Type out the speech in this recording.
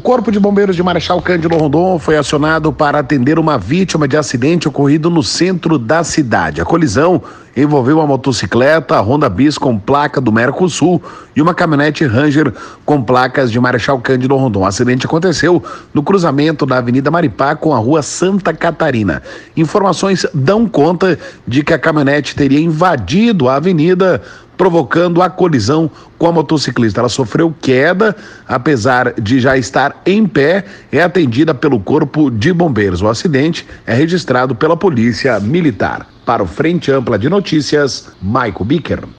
Corpo de Bombeiros de Marechal Cândido Rondon foi acionado para atender uma vítima de acidente ocorrido no centro da cidade. A colisão envolveu uma motocicleta, a Honda Bis com placa do Mercosul e uma caminhonete Ranger com placas de Marechal Cândido Rondon. O acidente aconteceu no cruzamento da Avenida Maripá com a Rua Santa Catarina. Informações dão conta de que a caminhonete teria invadido a avenida, provocando a colisão com a motociclista. Ela sofreu queda, apesar de já estar em pé, é atendida pelo Corpo de Bombeiros. O acidente é registrado pela Polícia Militar. Para o Frente Ampla de Notícias, Maico Bicker.